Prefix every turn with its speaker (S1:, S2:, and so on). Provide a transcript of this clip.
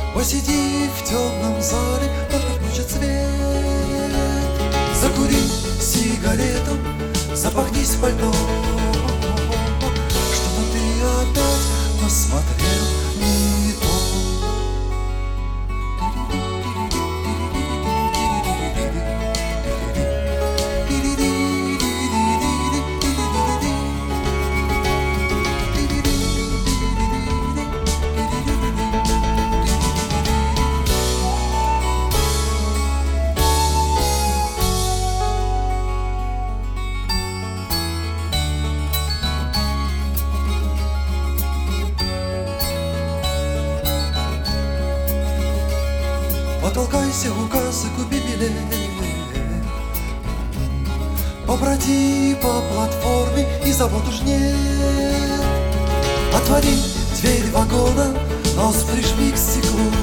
S1: Посиди в темном зале, только включат свет. Закури сигарету, запахнись в пальто. Что-то ты опять посмотрел не то. Потолкайся у кассы, купи билет. Поброди по платформе, и забот уж нет. Отвори дверь вагона, нос прижми к стеклу.